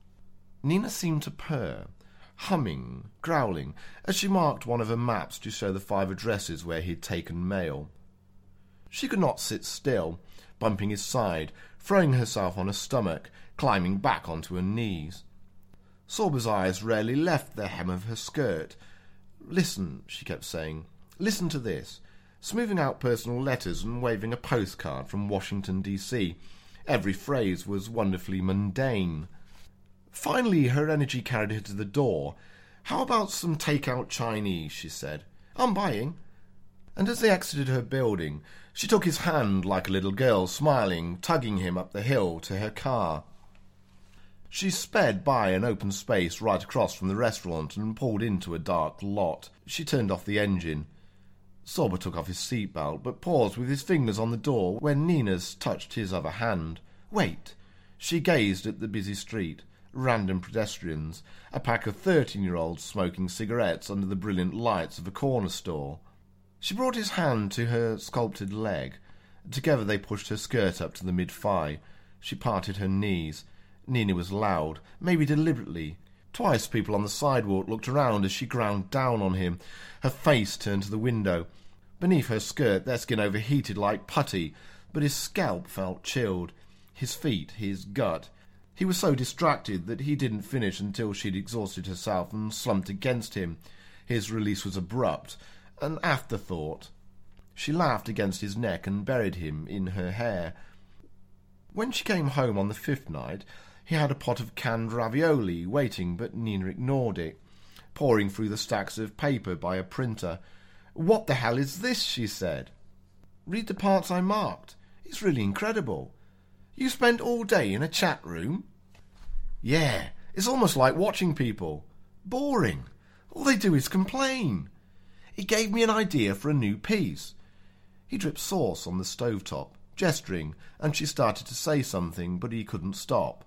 Nina seemed to purr, humming, growling, as she marked one of her maps to show the 5 addresses where he had taken mail. She could not sit still, bumping his side, throwing herself on her stomach, climbing back onto her knees. Sorba's eyes rarely left the hem of her skirt. "Listen," she kept saying. "Listen to this." Smoothing out personal letters and waving a postcard from Washington, D.C. Every phrase was wonderfully mundane. Finally, her energy carried her to the door. "How about some take-out Chinese?" she said. "I'm buying." And as they exited her building, she took his hand like a little girl, smiling, tugging him up the hill to her car. She sped by an open space right across from the restaurant and pulled into a dark lot. She turned off the engine. Sorba took off his seatbelt, but paused with his fingers on the door when Nina's touched his other hand. "Wait." She gazed at the busy street, random pedestrians, a pack of 13-year-olds smoking cigarettes under the brilliant lights of a corner store. She brought his hand to her sculpted leg. Together they pushed her skirt up to the mid-thigh. She parted her knees. Nina was loud, maybe deliberately. Twice people on the sidewalk looked around as she ground down on him, her face turned to the window. Beneath her skirt their skin overheated like putty, but his scalp felt chilled. His feet, his gut. He was so distracted that he didn't finish until she'd exhausted herself and slumped against him. His release was abrupt, an afterthought. She laughed against his neck and buried him in her hair. When she came home on the 5th night, he had a pot of canned ravioli waiting, but Nina ignored it, poring through the stacks of paper by a printer. "What the hell is this?" she said. "Read the parts I marked. It's really incredible. You spent all day in a chat room?" "Yeah, it's almost like watching people. Boring. All they do is complain. It gave me an idea for a new piece." He dripped sauce on the stovetop, gesturing, and she started to say something, but he couldn't stop.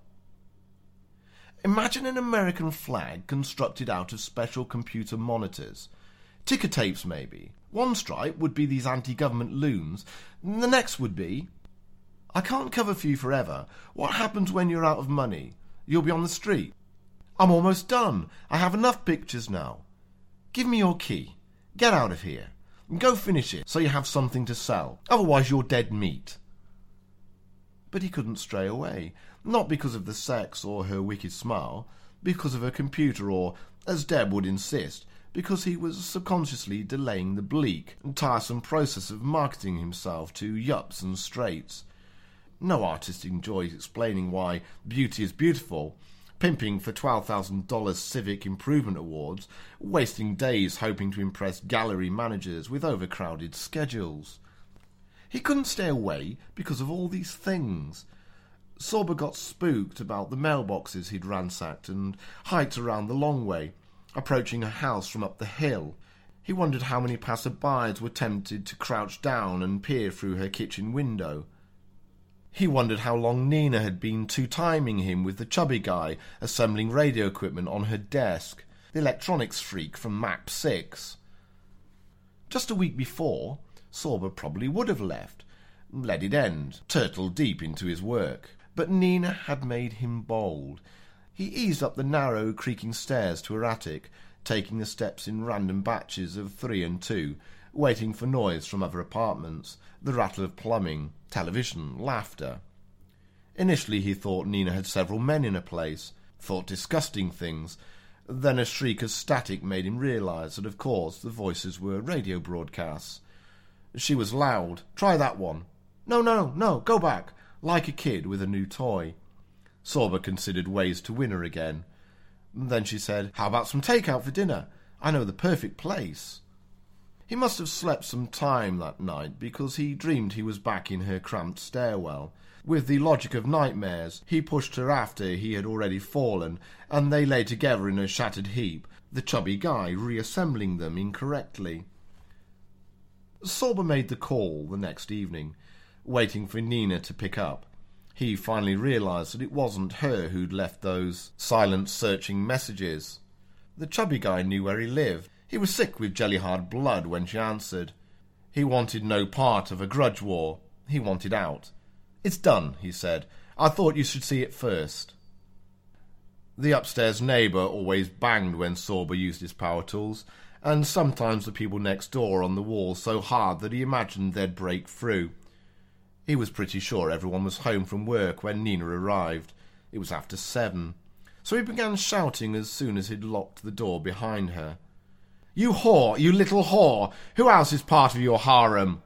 "Imagine an American flag constructed out of special computer monitors. Ticker tapes, maybe. One stripe would be these anti-government loons. The next would be... I can't cover for you forever. What happens when you're out of money? You'll be on the street. I'm almost done. I have enough pictures now. Give me your key. Get out of here. Go finish it so you have something to sell. Otherwise you're dead meat." But he couldn't stray away. Not because of the sex or her wicked smile. Because of her computer or, as Deb would insist, because he was subconsciously delaying the bleak and tiresome process of marketing himself to yups and straights. No artist enjoys explaining why beauty is beautiful, pimping for $12,000 civic improvement awards, wasting days hoping to impress gallery managers with overcrowded schedules. He couldn't stay away because of all these things. Sorba got spooked about the mailboxes he'd ransacked and hiked around the long way, approaching her house from up the hill. He wondered how many passer-bys were tempted to crouch down and peer through her kitchen window. He wondered how long Nina had been two-timing him with the chubby guy assembling radio equipment on her desk, the electronics freak from Mach 6. Just a week before, Sorba probably would have left, let it end, turtle deep into his work. But Nina had made him bold. He eased up the narrow, creaking stairs to her attic, taking the steps in random batches of 3 and 2, waiting for noise from other apartments, the rattle of plumbing, television, laughter. Initially he thought Nina had several men in her place, thought disgusting things. Then a shriek of static made him realise that, of course, the voices were radio broadcasts. She was loud. "Try that one." No, go back," like a kid with a new toy. Sorba considered ways to win her again. Then she said, "How about some takeout for dinner? I know the perfect place." He must have slept some time that night, because he dreamed he was back in her cramped stairwell. With the logic of nightmares, he pushed her after he had already fallen, and they lay together in a shattered heap, the chubby guy reassembling them incorrectly. Sorba made the call the next evening, waiting for Nina to pick up. He finally realised that it wasn't her who'd left those silent, searching messages. The chubby guy knew where he lived. He was sick with jelly-hard blood when she answered. He wanted no part of a grudge war. He wanted out. "It's done," he said. "I thought you should see it first." The upstairs neighbour always banged when Sorba used his power tools, and sometimes the people next door on the wall so hard that he imagined they'd break through. He was pretty sure everyone was home from work when Nina arrived. It was after 7. So he began shouting as soon as he'd locked the door behind her. "You whore! You little whore! Who else is part of your harem?"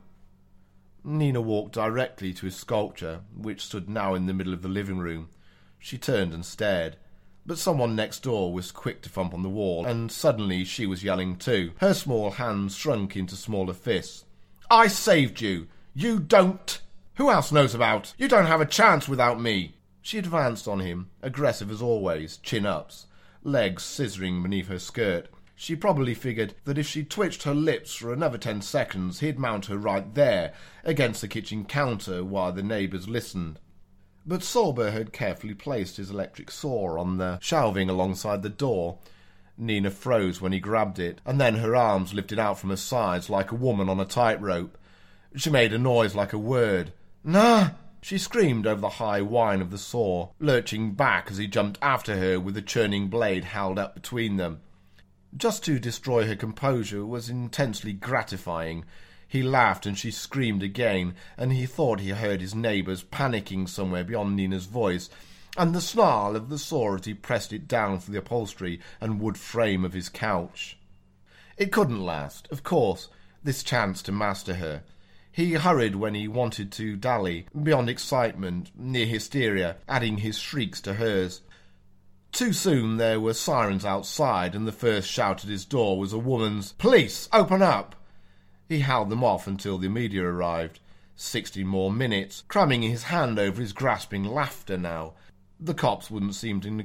Nina walked directly to his sculpture, which stood now in the middle of the living room. She turned and stared. But someone next door was quick to thump on the wall, and suddenly she was yelling too. Her small hands shrunk into smaller fists. "I saved you! You don't! Who else knows about? You don't have a chance without me!" She advanced on him, aggressive as always, chin-ups, legs scissoring beneath her skirt. She probably figured that if she twitched her lips for another 10 seconds, he'd mount her right there, against the kitchen counter, while the neighbours listened. But Sorba had carefully placed his electric saw on the shelving alongside the door. Nina froze when he grabbed it, and then her arms lifted out from her sides like a woman on a tightrope. She made a noise like a word. "Nah!" She screamed over the high whine of the saw, lurching back as he jumped after her with the churning blade held up between them. Just to destroy her composure was intensely gratifying. He laughed and she screamed again, and he thought he heard his neighbours panicking somewhere beyond Nina's voice, and the snarl of the saw as he pressed it down for the upholstery and wood frame of his couch. It couldn't last, of course, this chance to master her. He hurried when he wanted to dally, beyond excitement, near hysteria, adding his shrieks to hers. Too soon there were sirens outside, and the first shout at his door was a woman's, "Police, open up!" He held them off until the media arrived. 60 more minutes, cramming his hand over his grasping laughter now. The cops couldn't seem to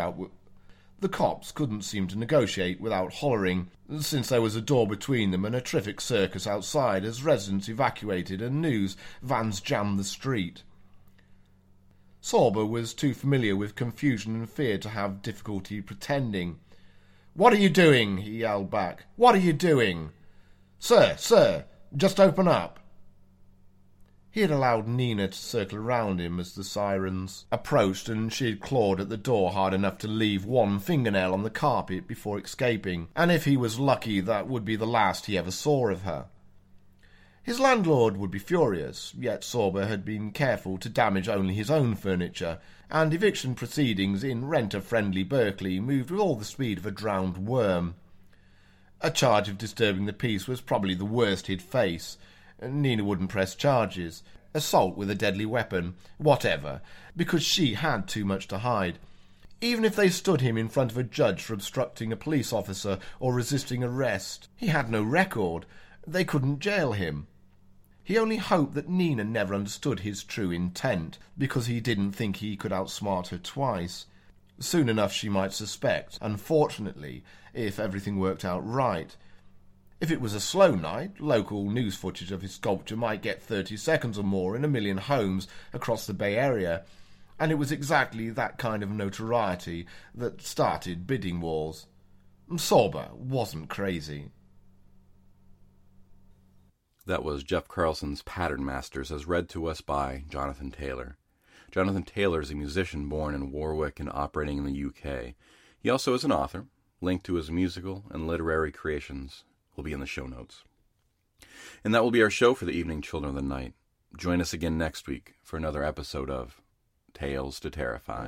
negotiate without hollering, since there was a door between them and a terrific circus outside as residents evacuated and news vans jammed the street. Sorba was too familiar with confusion and fear to have difficulty pretending. "What are you doing?" he yelled back. "What are you doing?" Sir, just open up." He had allowed Nina to circle around him as the sirens approached, and she had clawed at the door hard enough to leave one fingernail on the carpet before escaping, and if he was lucky that would be the last he ever saw of her. His landlord would be furious, yet Sorba had been careful to damage only his own furniture, and eviction proceedings in renter-friendly Berkeley moved with all the speed of a drowned worm. A charge of disturbing the peace was probably the worst he'd face. Nina wouldn't press charges. Assault with a deadly weapon, whatever, because she had too much to hide. Even if they stood him in front of a judge for obstructing a police officer or resisting arrest, he had no record. They couldn't jail him. He only hoped that Nina never understood his true intent, because he didn't think he could outsmart her twice. Soon enough she might suspect, unfortunately, if everything worked out right. If it was a slow night, local news footage of his sculpture might get 30 seconds or more in 1 million homes across the Bay Area, and it was exactly that kind of notoriety that started bidding wars. Sorba wasn't crazy. That was Jeff Carlson's Pattern Masters, as read to us by Jonathan Taylor. Jonathan Taylor is a musician born in Warwick and operating in the UK. He also is an author. Link to his musical and literary creations will be in the show notes. And that will be our show for the evening, Children of the Night. Join us again next week for another episode of Tales to Terrify.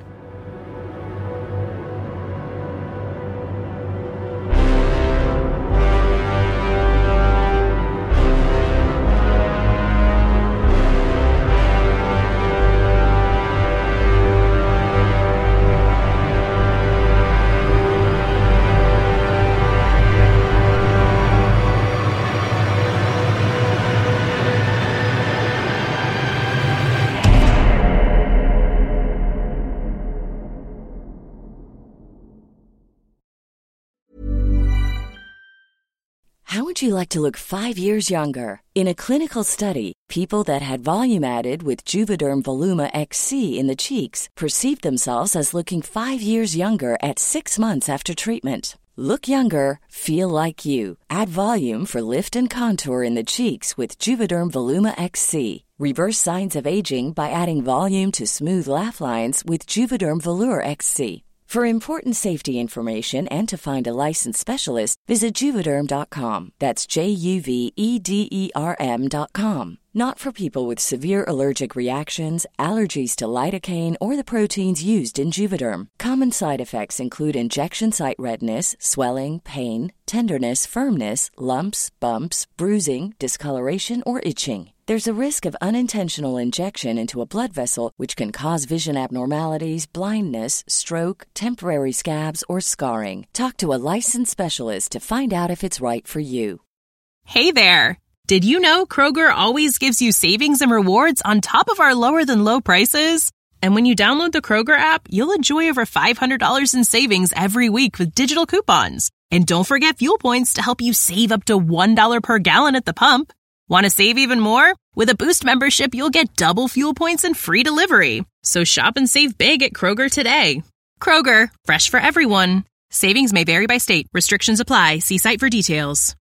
How would you like to look 5 years younger? In a clinical study, people that had volume added with Juvederm Voluma XC in the cheeks perceived themselves as looking 5 years younger at 6 months after treatment. Look younger, feel like you. Add volume for lift and contour in the cheeks with Juvederm Voluma XC. Reverse signs of aging by adding volume to smooth laugh lines with Juvederm Volure XC. For important safety information and to find a licensed specialist, visit Juvederm.com. That's JUVEDERM.com. Not for people with severe allergic reactions, allergies to lidocaine, or the proteins used in Juvederm. Common side effects include injection site redness, swelling, pain, tenderness, firmness, lumps, bumps, bruising, discoloration, or itching. There's a risk of unintentional injection into a blood vessel, which can cause vision abnormalities, blindness, stroke, temporary scabs, or scarring. Talk to a licensed specialist to find out if it's right for you. Hey there! Did you know Kroger always gives you savings and rewards on top of our lower-than-low prices? And when you download the Kroger app, you'll enjoy over $500 in savings every week with digital coupons. And don't forget fuel points to help you save up to $1 per gallon at the pump. Want to save even more? With a Boost membership, you'll get double fuel points and free delivery. So shop and save big at Kroger today. Kroger, fresh for everyone. Savings may vary by state. Restrictions apply. See site for details.